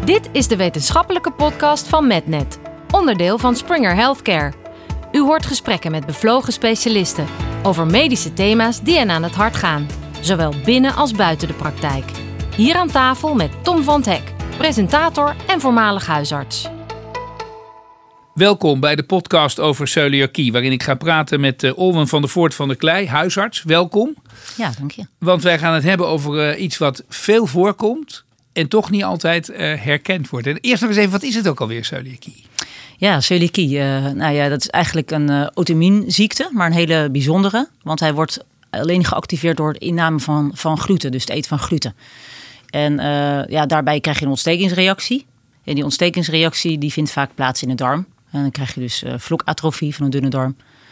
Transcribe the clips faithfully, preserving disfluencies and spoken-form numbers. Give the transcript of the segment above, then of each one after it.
Dit is de wetenschappelijke podcast van MedNet, onderdeel van Springer Healthcare. U hoort gesprekken met bevlogen specialisten over medische thema's die hen aan het hart gaan, zowel binnen als buiten de praktijk. Hier aan tafel met Tom van 't Hek, presentator en voormalig huisarts. Welkom bij de podcast over celiakie, waarin ik ga praten met uh, Olwen van der Voort van der Klei, huisarts. Welkom. Ja, dank je. Want wij gaan het hebben over uh, iets wat veel voorkomt en toch niet altijd uh, herkend wordt. En eerst nog eens even, wat is het ook alweer, celiakie? Ja, celiakie, uh, nou ja, dat is eigenlijk een uh, auto-immuunziekte, maar een hele bijzondere. Want hij wordt alleen geactiveerd door de inname van, van gluten, dus het eten van gluten. En uh, ja, daarbij krijg je een ontstekingsreactie. En die ontstekingsreactie die vindt vaak plaats in de darm. En dan krijg je dus uh, vlokatrofie van een dunne darm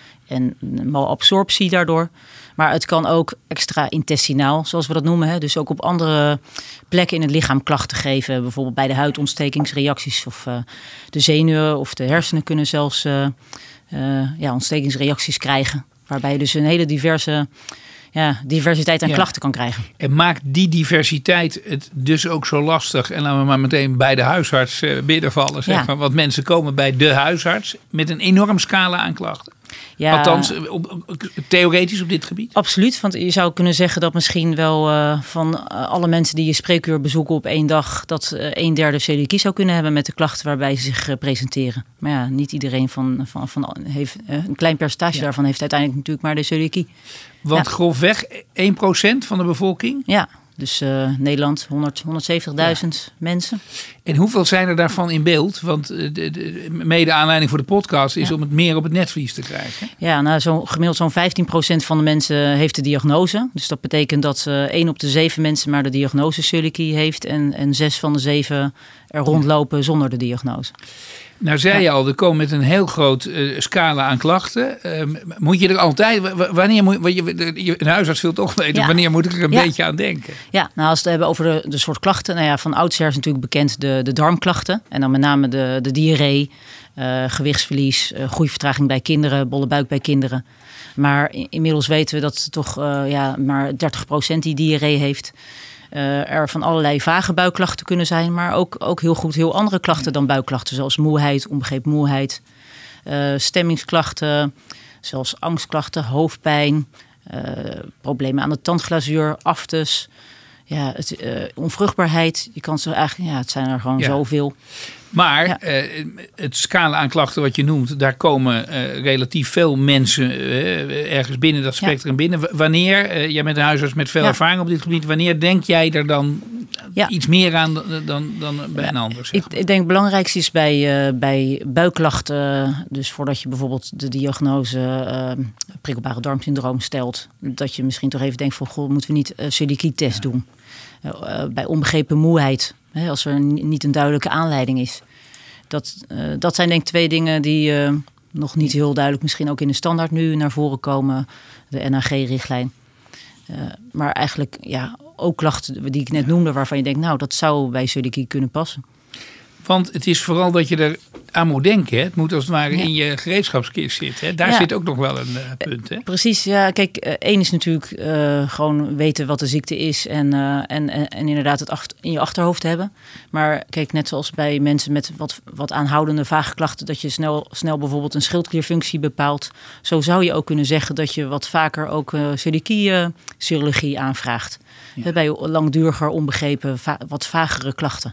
en malabsorptie daardoor. Maar het kan ook extra-intestinaal, zoals we dat noemen. Hè? Dus ook op andere plekken in het lichaam klachten geven. Bijvoorbeeld bij de huidontstekingsreacties of uh, de zenuwen of de hersenen kunnen zelfs uh, uh, ja, ontstekingsreacties krijgen. Waarbij je dus een hele diverse ja, diversiteit aan ja. klachten kan krijgen. En maakt die diversiteit het dus ook zo lastig? En laten we maar meteen bij de huisarts uh, binnenvallen. Zeg ja. maar. Want mensen komen bij de huisarts met een enorm scala aan klachten. Ja, Althans, op, op, theoretisch op dit gebied? Absoluut, want je zou kunnen zeggen dat misschien wel uh, van uh, alle mensen die je spreekuur bezoeken op één dag, dat uh, een derde celiakie zou kunnen hebben met de klachten waarbij ze zich uh, presenteren. Maar ja, niet iedereen van, van, van heeft, uh, een klein percentage ja. daarvan heeft uiteindelijk natuurlijk maar de celiakie. Want ja. grofweg één procent van de bevolking? Ja. Dus uh, Nederland, honderd, honderdzeventigduizend ja. mensen. En hoeveel zijn er daarvan in beeld? Want de, de mede aanleiding voor de podcast is ja. om het meer op het netvlies te krijgen. Ja, nou, zo, gemiddeld zo'n vijftien procent van de mensen heeft de diagnose. Dus dat betekent dat uh, één op de zeven mensen maar de diagnose celiakie heeft. En, en zes van de zeven er rondlopen zonder de diagnose. Nou zei je al, er komen met een heel groot uh, scala aan klachten. Uh, moet je er altijd, w- wanneer moet je, een huisarts wil toch weten, ja. wanneer moet ik er een ja. beetje aan denken? Ja, nou als we het hebben over de, de soort klachten, nou ja, van oudsher is natuurlijk bekend de, de darmklachten. En dan met name de, de diarree, uh, gewichtsverlies, uh, groeivertraging bij kinderen, bolle buik bij kinderen. Maar in, inmiddels weten we dat toch uh, ja, maar dertig procent die diarree heeft. Uh, er van allerlei vage buikklachten kunnen zijn, maar ook, ook heel goed heel andere klachten dan buikklachten, zoals moeheid, onbegrepen moeheid, uh, stemmingsklachten, zelfs angstklachten, hoofdpijn, uh, problemen aan de tandglazuur, aftes, ja, het, uh, onvruchtbaarheid. Je kan ze eigenlijk, ja, het zijn er gewoon ja. zoveel. Maar ja. uh, het scala aan klachten wat je noemt, daar komen uh, relatief veel mensen uh, ergens binnen dat spectrum ja. binnen. W- wanneer, uh, jij bent een huisarts met veel ja. ervaring op dit gebied, wanneer denk jij er dan ja. iets meer aan dan, dan, dan bij ja. een ander? Zeg maar. Ik, ik denk het belangrijkste is bij, uh, bij buikklachten, dus voordat je bijvoorbeeld de diagnose uh, prikkelbare darmsyndroom stelt, dat je misschien toch even denkt van, goh, moeten we niet een celiakie-test ja. doen? Uh, bij onbegrepen moeheid, hè, als er niet een duidelijke aanleiding is. Dat, uh, dat zijn denk ik twee dingen die uh, nog niet heel duidelijk misschien ook in de standaard nu naar voren komen. De N A G-richtlijn. Uh, maar eigenlijk ja, ook klachten die ik net noemde waarvan je denkt, nou dat zou bij celiakie kunnen passen. Want het is vooral dat je er aan moet denken. Hè? Het moet als het ware ja. in je gereedschapskist zitten. Hè? Daar ja. zit ook nog wel een uh, punt. Hè? Precies, ja. Kijk, uh, één is natuurlijk uh, gewoon weten wat de ziekte is. En, uh, en, en, en inderdaad het achter, in je achterhoofd hebben. Maar kijk, net zoals bij mensen met wat, wat aanhoudende vage klachten, dat je snel, snel bijvoorbeeld een schildklierfunctie bepaalt. Zo zou je ook kunnen zeggen dat je wat vaker ook uh, celiakie-serologie uh, aanvraagt. Ja. Bij langduriger, onbegrepen, va- wat vagere klachten.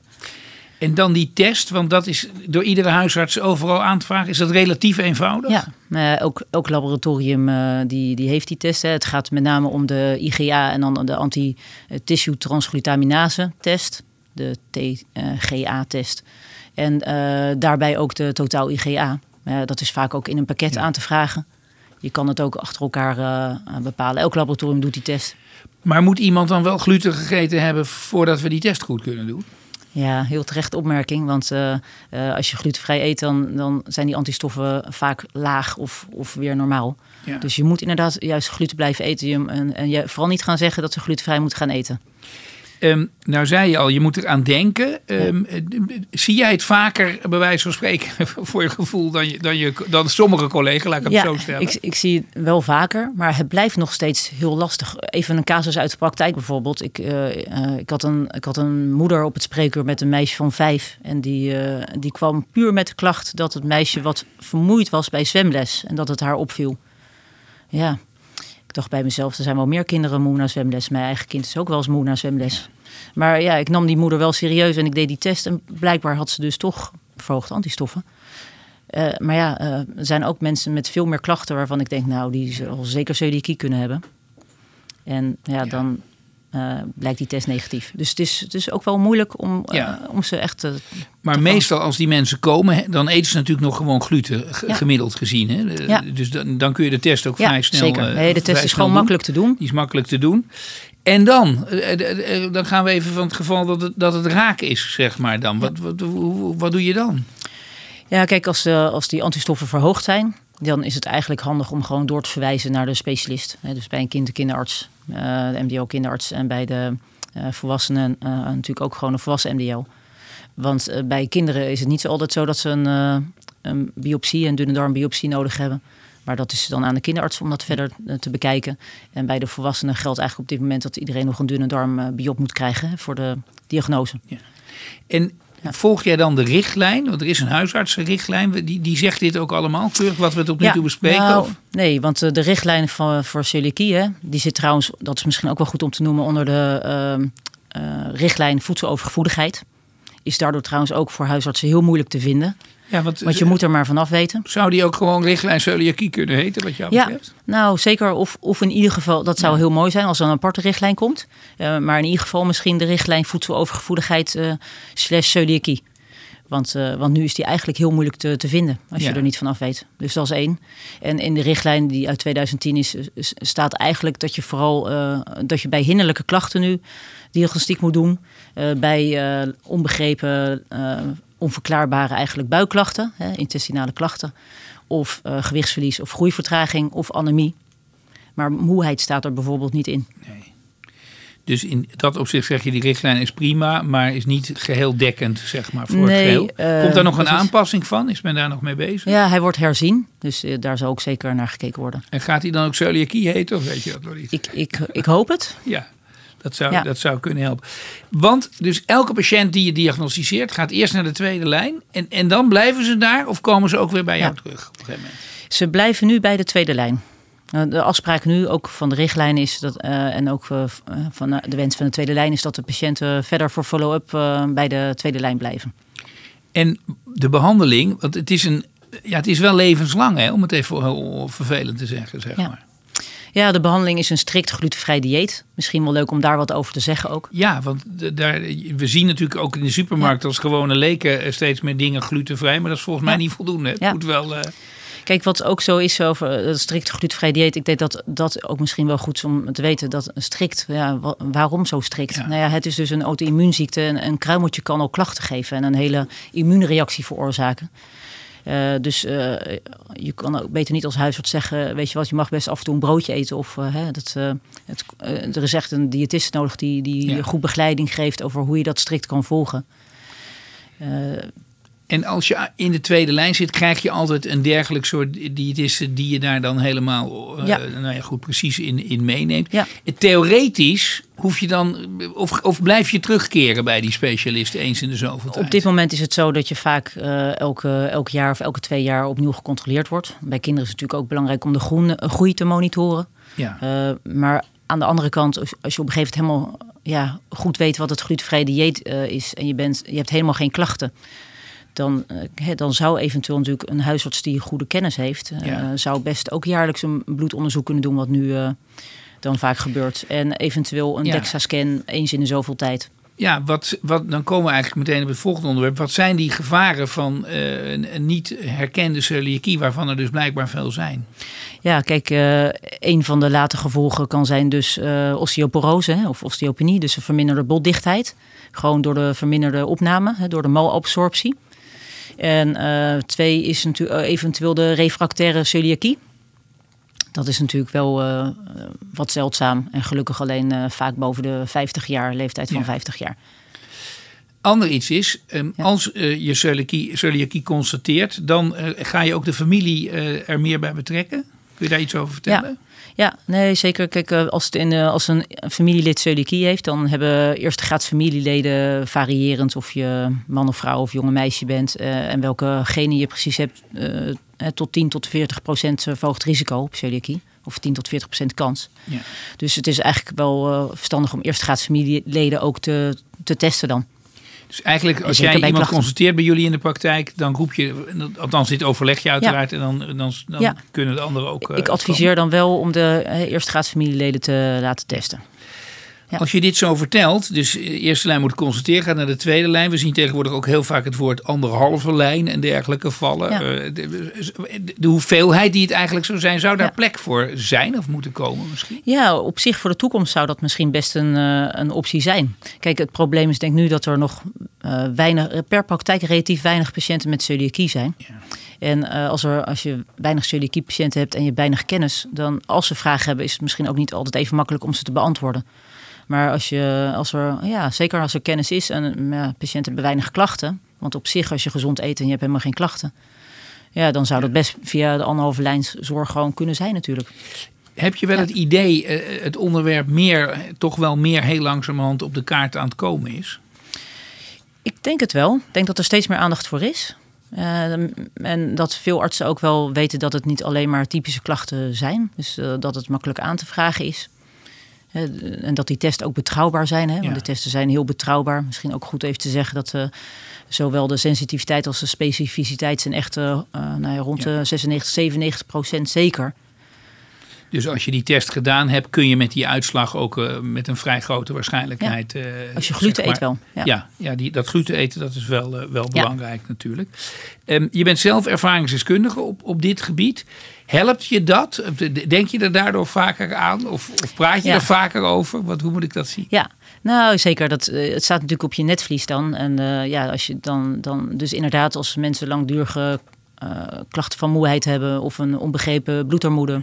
En dan die test, want dat is door iedere huisarts overal aan te vragen. Is dat relatief eenvoudig? Ja, uh, ook, ook laboratorium uh, die, die heeft die test. Hè. Het gaat met name om de I G A en dan de anti-tissue transglutaminase test. De T G A-test. En uh, daarbij ook de totaal I G A. Uh, dat is vaak ook in een pakket ja. aan te vragen. Je kan het ook achter elkaar uh, bepalen. Elk laboratorium doet die test. Maar moet iemand dan wel gluten gegeten hebben voordat we die test goed kunnen doen? Ja, heel terecht opmerking. Want uh, uh, als je glutenvrij eet, dan, dan zijn die antistoffen vaak laag of, of weer normaal. Ja. Dus je moet inderdaad juist gluten blijven eten. En, en je vooral niet gaan zeggen dat ze glutenvrij moeten gaan eten. Um, nou zei je al, je moet eraan denken. Um, ja. Zie jij het vaker, bij wijze van spreken, voor je gevoel, dan, je, dan, je, dan sommige collega's, laat ik het ja, zo stellen? Ik, ik zie het wel vaker, maar het blijft nog steeds heel lastig. Even een casus uit de praktijk bijvoorbeeld. Ik, uh, uh, ik, had een, ik had een moeder op het spreekuur met een meisje van vijf. En die, uh, die kwam puur met de klacht dat het meisje wat vermoeid was bij zwemles. En dat het haar opviel. Ja, ik dacht bij mezelf, er zijn wel meer kinderen moe naar zwemles. Mijn eigen kind is ook wel eens moe naar zwemles. Maar ja, ik nam die moeder wel serieus en ik deed die test. En blijkbaar had ze dus toch verhoogde antistoffen. Uh, maar ja, uh, er zijn ook mensen met veel meer klachten waarvan ik denk, nou, die zal zeker celiakie kunnen hebben. En ja, ja. dan uh, blijkt die test negatief. Dus het is, het is ook wel moeilijk om, uh, ja. om ze echt te... Maar te meestal als die mensen komen, dan eten ze natuurlijk nog gewoon gluten, g- ja. gemiddeld gezien. Hè? Ja. Dus dan, dan kun je de test ook ja, vrij snel... zeker. Nee, de test is gewoon doen. makkelijk te doen. Die is makkelijk te doen. En dan, dan gaan we even van het geval dat het, dat het raak is, zeg maar dan. Wat, wat, wat, wat doe je dan? Ja, kijk, als, uh, als die antistoffen verhoogd zijn, dan is het eigenlijk handig om gewoon door te verwijzen naar de specialist. Dus bij een kind, de kinderarts, uh, de M D O-kinderarts en bij de uh, volwassenen uh, natuurlijk ook gewoon een volwassen M D O. Want uh, bij kinderen is het niet zo altijd zo dat ze een, uh, een biopsie, een dunne darmbiopsie nodig hebben. Maar dat is dan aan de kinderarts om dat verder uh, te bekijken. En bij de volwassenen geldt eigenlijk op dit moment dat iedereen nog een dunne darmbiop moet krijgen hè, voor de diagnose. Ja. En ja. volg jij dan de richtlijn? Want er is een huisartsenrichtlijn. Die, die zegt dit ook allemaal keurig wat we het op nu ja, toe bespreken? Nou, of? Nee, want uh, de richtlijn van, voor celiakie, hè, die zit trouwens, dat is misschien ook wel goed om te noemen, onder de uh, uh, richtlijn voedselovergevoeligheid. Is daardoor trouwens ook voor huisartsen heel moeilijk te vinden. Ja, want, want je moet er maar vanaf weten. Zou die ook gewoon richtlijn celiakie kunnen heten, wat jou betreft? Ja, nou zeker. Of, of in ieder geval, dat zou ja. heel mooi zijn als er een aparte richtlijn komt. Uh, maar in ieder geval misschien de richtlijn voedselovergevoeligheid uh, slash celiakie. Want, uh, want nu is die eigenlijk heel moeilijk te, te vinden als ja. je er niet vanaf weet. Dus dat is één. En in de richtlijn die uit twintig tien is, staat eigenlijk dat je vooral uh, dat je bij hinderlijke klachten nu diagnostiek moet doen. Uh, bij uh, onbegrepen, uh, onverklaarbare eigenlijk buikklachten, hè, intestinale klachten. Of uh, gewichtsverlies of groeivertraging of anemie. Maar moeheid staat er bijvoorbeeld niet in. Nee. Dus in dat opzicht zeg je, die richtlijn is prima, maar is niet geheel dekkend, zeg maar, voor nee, het geheel. Uh, Komt daar nog een aanpassing van? Is men daar nog mee bezig? Ja, hij wordt herzien, dus uh, daar zal ook zeker naar gekeken worden. En gaat hij dan ook celiakie heten, of weet je dat nog niet? Ik, ik, ik hoop het. Ja, dat zou, ja. dat zou kunnen helpen. Want dus elke patiënt die je diagnosticeert gaat eerst naar de tweede lijn en, en dan blijven ze daar of komen ze ook weer bij jou ja. terug op een gegeven moment? Ze blijven nu bij de tweede lijn. De afspraak nu ook van de richtlijn is dat, uh, en ook uh, van uh, de wens van de tweede lijn is dat de patiënten verder voor follow-up uh, bij de tweede lijn blijven. En de behandeling, want het is, een, ja, het is wel levenslang, hè, om het even vervelend te zeggen, zeg ja. maar. Ja, de behandeling is een strikt glutenvrij dieet. Misschien wel leuk om daar wat over te zeggen ook. Ja, want daar, we zien natuurlijk ook in de supermarkt ja. als gewone leken steeds meer dingen glutenvrij. Maar dat is volgens ja. mij niet voldoende. Het ja. moet wel... Uh, Kijk, wat ook zo is over het strikt glutenvrij dieet. Ik denk dat dat ook misschien wel goed is om te weten. Dat strikt, ja, waarom zo strikt? Ja. Nou ja, het is dus een auto-immuunziekte. En een kruimeltje kan ook klachten geven. En een hele immuunreactie veroorzaken. Uh, dus uh, je kan ook beter niet als huisarts zeggen... weet je wat, je mag best af en toe een broodje eten. Of uh, hè, dat, uh, het, uh, er is echt een diëtist nodig die, die ja. goed begeleiding geeft... over hoe je dat strikt kan volgen. Uh, En als je in de tweede lijn zit, krijg je altijd een dergelijk soort diëtiste die je daar dan helemaal, uh, ja. nou ja, goed, precies in, in meeneemt. Ja. Theoretisch hoef je dan, of, of blijf je terugkeren bij die specialist eens in de zoveel tijd? Op dit moment is het zo dat je vaak uh, elke, elk jaar of elke twee jaar opnieuw gecontroleerd wordt. Bij kinderen is het natuurlijk ook belangrijk om de groen, groei te monitoren. Ja. Uh, maar aan de andere kant, als je op een gegeven moment helemaal ja, goed weet wat het glutenvrij dieet uh, is en je, bent, je hebt helemaal geen klachten. Dan, dan zou eventueel natuurlijk een huisarts die goede kennis heeft... Ja. Uh, zou best ook jaarlijks een bloedonderzoek kunnen doen... wat nu uh, dan vaak gebeurt. En eventueel een ja. DEXA-scan eens in de zoveel tijd. Ja, wat, wat, dan komen we eigenlijk meteen op het volgende onderwerp. Wat zijn die gevaren van uh, een, een niet herkende celiakie... waarvan er dus blijkbaar veel zijn? Ja, kijk, uh, een van de late gevolgen kan zijn dus uh, osteoporose hè, of osteopenie. Dus een verminderde botdichtheid. Gewoon door de verminderde opname, hè, door de malabsorptie. En uh, twee is natuurlijk eventueel de refractaire celiakie. dat is natuurlijk wel uh, wat zeldzaam. En gelukkig alleen uh, vaak boven de vijftig jaar, leeftijd van ja. vijftig jaar. Ander iets is, um, ja. als uh, je celiakie, celiakie constateert, dan uh, ga je ook de familie uh, er meer bij betrekken. Kun je daar iets over vertellen? Ja. Ja, nee, zeker. Kijk, als, het in, als een familielid celiakie heeft, dan hebben eerste graads familieleden, variërend of je man of vrouw of jonge meisje bent uh, en welke genen je precies hebt, uh, tot tien tot veertig procent verhoogd risico op celiakie. Of tien tot veertig procent kans. Ja. Dus het is eigenlijk wel uh, verstandig om eerste graads familieleden ook te, te testen dan. Dus eigenlijk als jij iemand klachten. consulteert bij jullie in de praktijk, dan roep je, althans dit overleg je uiteraard ja. en dan, dan, dan ja. kunnen de anderen ook uh, Ik adviseer komen. dan wel om de uh, eerste graads familieleden te laten testen. Ja. Als je dit zo vertelt, dus de eerste lijn moet consulteren, gaat naar de tweede lijn. We zien tegenwoordig ook heel vaak het woord anderhalve lijn en dergelijke vallen. Ja. Uh, de, de, de hoeveelheid die het eigenlijk zou zijn, zou daar ja. plek voor zijn of moeten komen misschien? Ja, op zich voor de toekomst zou dat misschien best een, uh, een optie zijn. Kijk, het probleem is denk ik nu dat er nog uh, weinig, per praktijk relatief weinig patiënten met celiakie zijn. Ja. En uh, als, er, als je weinig celiakie-patiënten hebt en je hebt weinig kennis, dan als ze vragen hebben, is het misschien ook niet altijd even makkelijk om ze te beantwoorden. Maar als je, als er, ja, zeker als er kennis is en ja, patiënten hebben weinig klachten. Want op zich, als je gezond eet en je hebt helemaal geen klachten. Ja, dan zou dat best via de anderhalve lijns zorg gewoon kunnen zijn natuurlijk. Heb je wel ja. het idee, uh, het onderwerp meer, toch wel meer heel langzamerhand op de kaart aan het komen is? Ik denk het wel. Ik denk dat er steeds meer aandacht voor is. Uh, en dat veel artsen ook wel weten dat het niet alleen maar typische klachten zijn. Dus uh, dat het makkelijk aan te vragen is. En dat die testen ook betrouwbaar zijn. Hè? Want ja. de testen zijn heel betrouwbaar. Misschien ook goed even te zeggen dat uh, zowel de sensitiviteit als de specificiteit zijn echt uh, nou ja, rond ja. de zesennegentig, zevenennegentig procent zeker. Dus als je die test gedaan hebt, kun je met die uitslag ook uh, met een vrij grote waarschijnheid... Ja. Uh, als je gluten zeg maar, eet wel. Ja, ja, ja die, dat gluten eten dat is wel, uh, wel belangrijk ja. natuurlijk. Um, je bent zelf ervaringsdeskundige op, op dit gebied. Helpt je dat? Denk je er daardoor vaker aan? Of, of praat je ja. er vaker over? Wat, hoe moet ik dat zien? Ja, nou zeker. Dat, uh, het staat natuurlijk op je netvlies dan. En uh, ja, als je dan, dan... Dus inderdaad, als mensen langdurige uh, klachten van moeheid hebben of een onbegrepen bloedarmoede,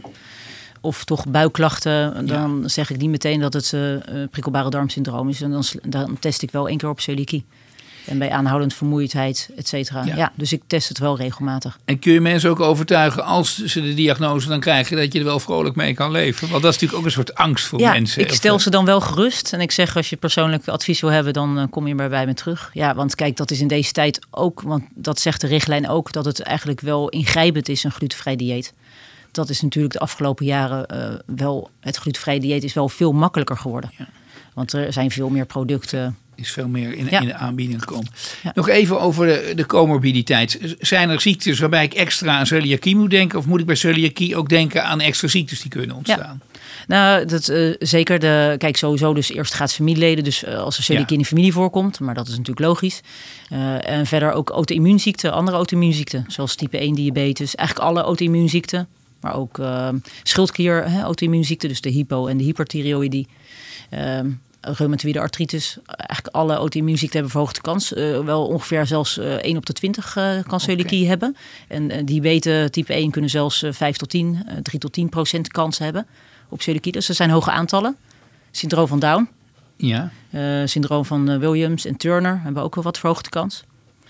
of toch buikklachten, dan ja. zeg ik niet meteen dat het uh, prikkelbare darmsyndroom is. En dan, dan test ik wel één keer op celiakie. En bij aanhoudend vermoeidheid, et cetera. Ja. ja, dus ik test het wel regelmatig. En kun je mensen ook overtuigen, als ze de diagnose dan krijgen, dat je er wel vrolijk mee kan leven? Want dat is natuurlijk ook een soort angst voor ja, mensen. Ik stel ze dan wel gerust. En ik zeg, als je persoonlijk advies wil hebben, dan uh, kom je maar bij me terug. Ja, want kijk, dat is in deze tijd ook, want dat zegt de richtlijn ook, dat het eigenlijk wel ingrijpend is, een glutenvrij dieet. Dat is natuurlijk de afgelopen jaren uh, wel, het glutenvrij dieet is wel veel makkelijker geworden. Ja. Want er zijn veel meer producten. Is veel meer in, ja. in de aanbieding gekomen. Ja. Nog even over de, de comorbiditeit. Zijn er ziektes waarbij ik extra aan celiakie moet denken? Of moet ik bij celiakie ook denken aan extra ziektes die kunnen ontstaan? Ja. Nou, dat, uh, zeker. De, kijk, sowieso dus eerst gaat familieleden. Dus uh, als er celiakie ja. in de familie voorkomt. Maar dat is natuurlijk logisch. Uh, en verder ook auto-immuunziekten, andere auto-immuunziekten. Zoals type één diabetes. Eigenlijk alle auto-immuunziekten. Maar ook uh, schildklier, hè, auto-immuunziekten. Dus de hypo- en de hyperthyreoïdie. Uh, reumatoïde artritis. Eigenlijk alle auto-immuunziekten hebben verhoogde kans. Uh, wel ongeveer zelfs uh, één op de twintig uh, kan celiakie okay. hebben. En uh, diabetes type één kunnen zelfs uh, vijf tot tien, uh, drie tot tien procent kans hebben op celiakie. Dus dat zijn hoge aantallen. Syndroom van Down. Ja. Uh, syndroom van uh, Williams en Turner hebben ook wel wat verhoogde kans.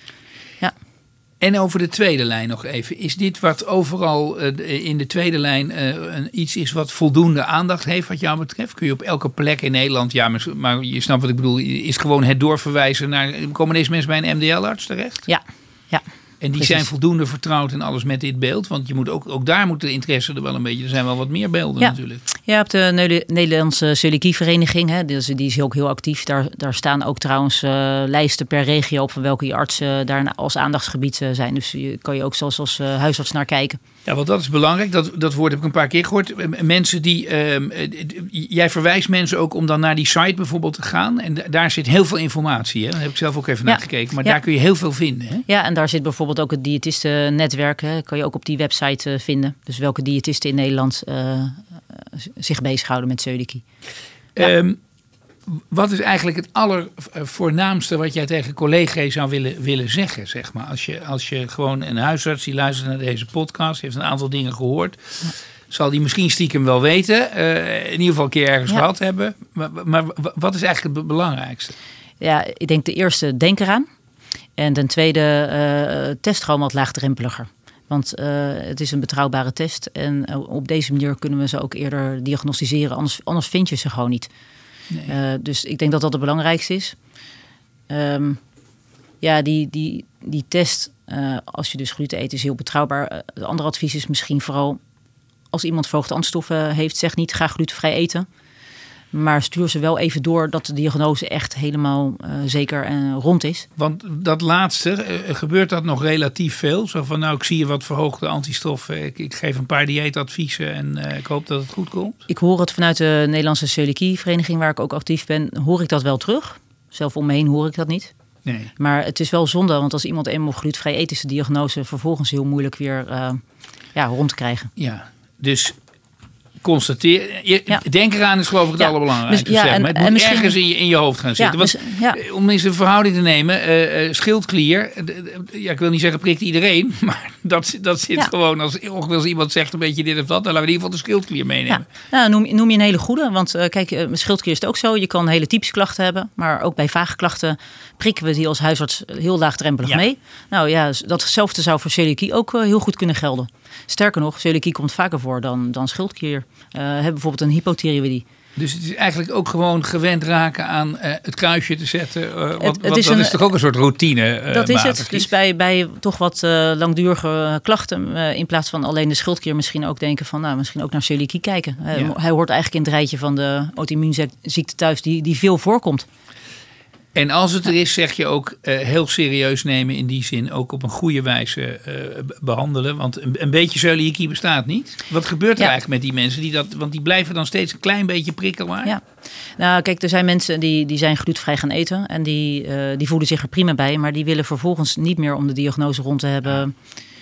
Ja. En over de tweede lijn nog even. Is dit wat overal uh, in de tweede lijn uh, een, iets is wat voldoende aandacht heeft wat jou betreft? Kun je op elke plek in Nederland, ja, maar, maar je snapt wat ik bedoel, is gewoon het doorverwijzen naar, komen deze mensen bij een M D L-arts terecht? Ja, ja. En die Precies. zijn voldoende vertrouwd in alles met dit beeld? Want je moet ook, ook daar moet de interesse er wel een beetje, er zijn wel wat meer beelden ja. natuurlijk. Ja, op de Nederlandse celiakievereniging, hè, dus die is ook heel actief. Daar, daar staan ook trouwens uh, lijsten per regio op van welke artsen daar als aandachtsgebied uh, zijn. Dus je kan je ook zelfs als uh, huisarts naar kijken. Ja, want dat is belangrijk. Dat, dat woord heb ik een paar keer gehoord. Mensen die, uh, jij verwijst mensen ook om dan naar die site bijvoorbeeld te gaan. En d- daar zit heel veel informatie. Hè? Daar heb ik zelf ook even ja. naar gekeken. Maar ja. daar kun je heel veel vinden. Hè? Ja, en daar zit bijvoorbeeld ook het diëtistennetwerk. Hè? Kan je ook op die website uh, vinden. Dus welke diëtisten in Nederland uh, zich bezighouden met celiakie. Ja. Um, wat is eigenlijk het allervoornaamste wat jij tegen collega's zou willen, willen zeggen? Zeg maar? als, je, als je gewoon een huisarts die luistert naar deze podcast, heeft een aantal dingen gehoord. zal die misschien stiekem wel weten. Uh, in ieder geval een keer ergens ja. gehad hebben. Maar, maar wat is eigenlijk het belangrijkste? Ja, ik denk de eerste, denk eraan. En ten tweede, uh, test gewoon wat laagdrempeliger. Want uh, het is een betrouwbare test. En uh, op deze manier kunnen we ze ook eerder diagnosticeren. Anders, anders vind je ze gewoon niet. Nee. Uh, dus ik denk dat dat het belangrijkste is. Um, ja, die, die, die test, uh, als je dus gluten eet, is heel betrouwbaar. Uh, het andere advies is misschien vooral, als iemand verhoogde antistoffen heeft, zeg niet ga glutenvrij eten. Maar stuur ze wel even door dat de diagnose echt helemaal uh, zeker en rond is. Want dat laatste, uh, gebeurt dat nog relatief veel? Zo van, nou, ik zie je wat verhoogde antistoffen. Ik, ik geef een paar dieetadviezen en uh, ik hoop dat het goed komt. Ik hoor het vanuit de Nederlandse celiakie-vereniging, waar ik ook actief ben, hoor ik dat wel terug. Zelf om me heen hoor ik dat niet. Nee. Maar het is wel zonde, want als iemand eenmaal glutenvrij eet, is de diagnose vervolgens heel moeilijk weer uh, ja, rond te krijgen. Ja, dus constateer. Je, ja. Denk eraan is geloof ik het ja. allerbelangrijkste. Dus, ja, zeg. En, maar het moet misschien ergens in je, in je hoofd gaan zitten. Ja, Want, dus, ja. Om eens een verhouding te nemen. Uh, uh, schildklier. Uh, ja, ik wil niet zeggen prikt iedereen. Maar dat, dat zit ja. gewoon als, als iemand zegt een beetje dit of dat. Dan laten we in ieder geval de schildklier meenemen. Ja. Nou, noem, noem je een hele goede. Want uh, kijk, uh, met schildklier is het ook zo. Je kan hele typische klachten hebben. Maar ook bij vage klachten prikken we die als huisarts heel laagdrempelig ja. mee. Nou ja, datzelfde zou voor celiakie ook uh, heel goed kunnen gelden. Sterker nog, celiakie komt vaker voor dan, dan schildklier. Uh, hebben bijvoorbeeld een hypothyreoïdie. Dus het is eigenlijk ook gewoon gewend raken aan uh, het kruisje te zetten. Uh, wat, het, het wat, is dat een, is toch ook een soort routine? Uh, dat is het. Dus bij, bij toch wat uh, langdurige klachten, uh, in plaats van alleen de schildklier, misschien ook denken van, nou, misschien ook naar celiakie kijken. Uh, ja. Hij hoort eigenlijk in het rijtje van de auto-immuunziekte thuis die, die veel voorkomt. En als het er is, zeg je ook uh, heel serieus nemen in die zin. Ook op een goede wijze uh, behandelen. Want een, een beetje celiakie bestaat niet. Wat gebeurt er ja. eigenlijk met die mensen? Die dat, want die blijven dan steeds een klein beetje prikkelbaar. Ja. Nou kijk, er zijn mensen die, die zijn glutenvrij gaan eten. En die, uh, die voelen zich er prima bij. Maar die willen vervolgens niet meer om de diagnose rond te hebben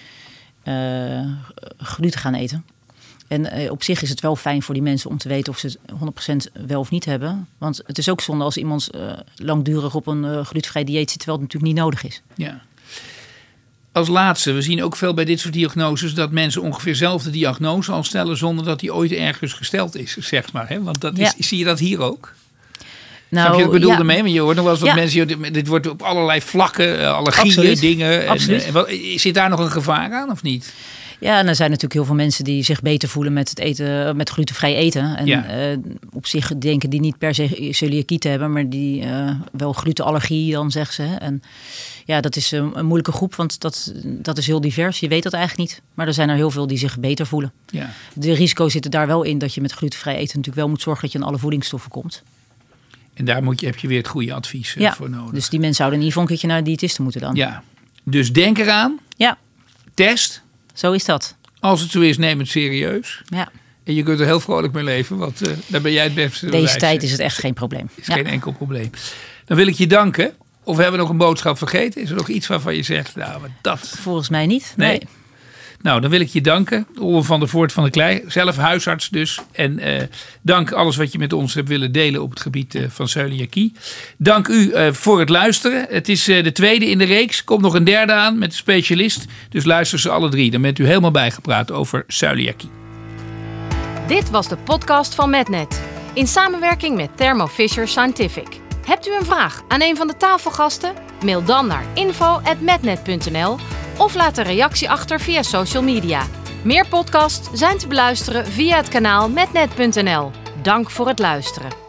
uh, gluten gaan eten. En uh, op zich is het wel fijn voor die mensen om te weten of ze het honderd procent wel of niet hebben. Want het is ook zonde als iemand uh, langdurig op een uh, glutenvrij dieet zit, terwijl het natuurlijk niet nodig is. Ja. Als laatste, we zien ook veel bij dit soort diagnoses dat mensen ongeveer zelf de diagnose al stellen zonder dat die ooit ergens gesteld is, zeg maar. Hè? Want dat is, ja. zie je dat hier ook? Nou, Snap je wat ik bedoel ja. ermee? Want je hoort nog wel eens wat ja. mensen, dit wordt op allerlei vlakken, allergieën, Absoluut. dingen. Absoluut. En, wat, zit daar nog een gevaar aan of niet? Ja, en er zijn natuurlijk heel veel mensen die zich beter voelen met het eten, met glutenvrij eten. En ja. uh, op zich denken die niet per se celiakie te hebben, maar die uh, wel glutenallergie dan, zeggen ze. En ja, dat is een, een moeilijke groep, want dat, dat is heel divers. Je weet dat eigenlijk niet. Maar er zijn er heel veel die zich beter voelen. Ja. De risico's zitten daar wel in dat je met glutenvrij eten natuurlijk wel moet zorgen dat je aan alle voedingsstoffen komt. En daar moet je, heb je weer het goede advies uh, ja. voor nodig. Dus die mensen zouden in ieder geval een keertje naar de diëtiste moeten dan. Ja, dus denk eraan. Ja. Test. Zo is dat. Als het zo is, neem het serieus. Ja. En je kunt er heel vrolijk mee leven, want uh, daar ben jij het beste. Deze wijze. tijd is het echt geen probleem. is ja. geen enkel probleem. Dan wil ik je danken. Of hebben we nog een boodschap vergeten? Is er nog iets waarvan je zegt, nou, maar dat... Volgens mij niet. Nee. nee. Nou, dan wil ik je danken. Olwe van der Voort van der Klei, zelf huisarts dus. En uh, dank alles wat je met ons hebt willen delen op het gebied uh, van celiakie. Dank u uh, voor het luisteren. Het is uh, de tweede in de reeks. Komt nog een derde aan met de specialist. Dus luister ze alle drie. Dan bent u helemaal bijgepraat over celiakie. Dit was de podcast van MedNet. In samenwerking met Thermo Fisher Scientific. Hebt u een vraag aan een van de tafelgasten? Mail dan naar info at mednet punt n l of laat een reactie achter via social media. Meer podcasts zijn te beluisteren via het kanaal mednet punt n l. Dank voor het luisteren.